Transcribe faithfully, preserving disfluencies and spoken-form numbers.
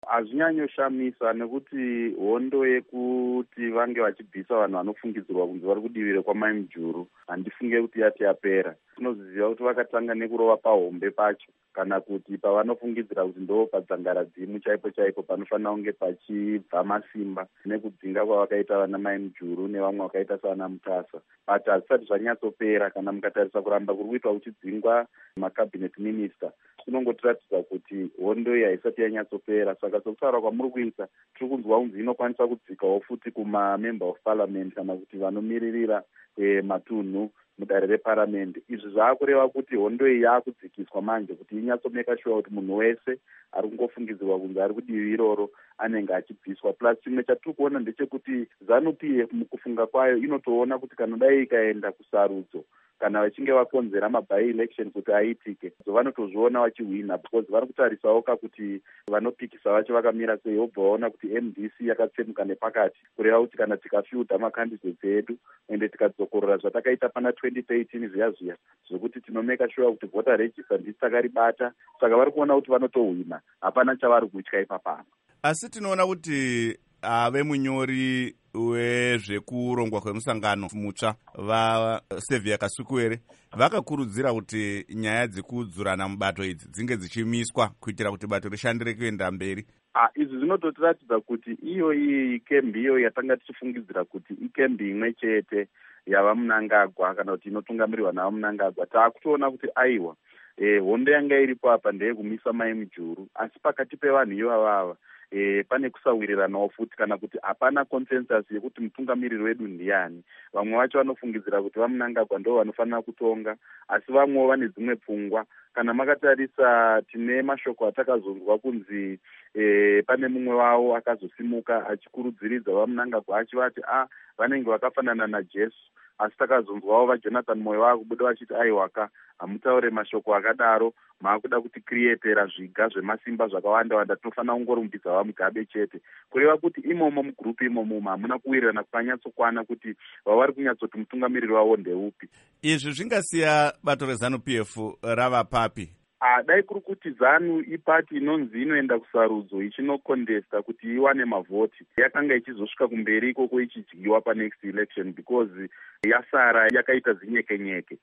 Hazvinyanyoshamisa nekuti hondo yekuti vange vachibvisa vanhu vanofungidzirwa kunzi vari kudivire kwaMai Mujuru handifunge kuti yati yapera. Tinoziva kuti vakatanga nekurova pahombe pacho, kana kuti pavanofungidzira kuti ndo padzangaradzimu chaipo chaipo panofanira kunge pachibva masimba nekudzinga kwavakaita vana Mai Mujuru nevamwe vakaita savana Mutasa. But hazvisati zvanyatsopera. Kana mukatarisa kuramba kuri kuitwa kuchidzingwa macabinet minister, inongotiratidza kuti hondo iyi haisati yanyatsopera. Saka sokutaura kwamuri kuita, tiri kunzwa kunzi inokwanisa kudzikawo futi kumamember of parliament kana kuti vanomiririra e, matunhu mudare reparamende. Izvi zvaakureva kuti hondo iyi yakudzikiswa manje kuti inyatsomeka shuwa kuti munhu wese ari kungofungidzirwa kunzi ari kudivi iroro anenge achibviswa. Plus chimwe chatiri kuona ndechekuti ZANU-P F mukufunga kwayo inotoona kuti kana dai ikaenda kusarudzo kana vachinge vakonzera mabai election kuti aitike, vanotozviona vachihwina because vari kutarisawo kakuti vanopikisa vacho vakamira sei, vobva vaona kuti M D C yakatsemuka nepakati, kureva kuti kana tikafyudha makandidates edu ende tikadzokorora zvatakaita pana twenty thirteen zviya zviya zvokuti tinomeka sure kuti voter register ndisi takaribata, saka vari kuona kuti vanotohwina, hapana chavari kutya ipapano. Asi tinoona kuti ave munyori wezvekurongwa kwemusangano mutsva vaSevia Kasukuwere vakakurudzira kuti nyaya dzekudzurana mubato idzi dzinge dzichimiswa kuitira kuti bato rishandire kuenda mberi. Ah, izvi zvinototiratidza kuti iyo iyi kembi iyo yatanga tichifungidzira kuti ikembi imwe chete yava Mnangagwa kana kuti inotungamirirwa nava Mnangagwa, taakutoona kuti aiwa e, hondo yanga iripo apa ndeyekumisa Mai Mujuru, asi pakati pevanhu ivavava E, pane kusawiriranawo futi kana kuti hapana consensus yekuti mutungamiriri wedu ndiani. Vamwe vacho vanofungidzira kuti vaMnangagwa ndo vanofanira kutonga, asi vamwewo vane dzimwe pfungwa. Kana makatarisa tine mashoko atakazonzwa kunzi e, pane mumwe wavo akazosimuka achikurudziridza vaMnangagwa achivati ah vanenge vakafanana naJesu, asi takazonzwawo vaJonathan Moyo vakubuda vachiti aiwaka hamutaure mashoko akadaro, maakuda kuti krietera zviga zvemasimba zvakawanda wanda, tinofanira kungorumbidza vaMugabe chete, kureva kuti imomo mugrupu imomo hamuna kuwirirana kukanyatsokwana kuti vavari kunyatsoti mutungamiriri wavo ndeupi. Izvi zvingasiya bato reZANU-P F rava papi? Ah, dai kuri kuti ZANU ipati inonzi inoenda kusarudzo ichinokondesta kuti iwane mavhoti, yakanga ichizosvika kumberi ikoko ichidyiwa panext election because yasara yakaita zinyekenyeke.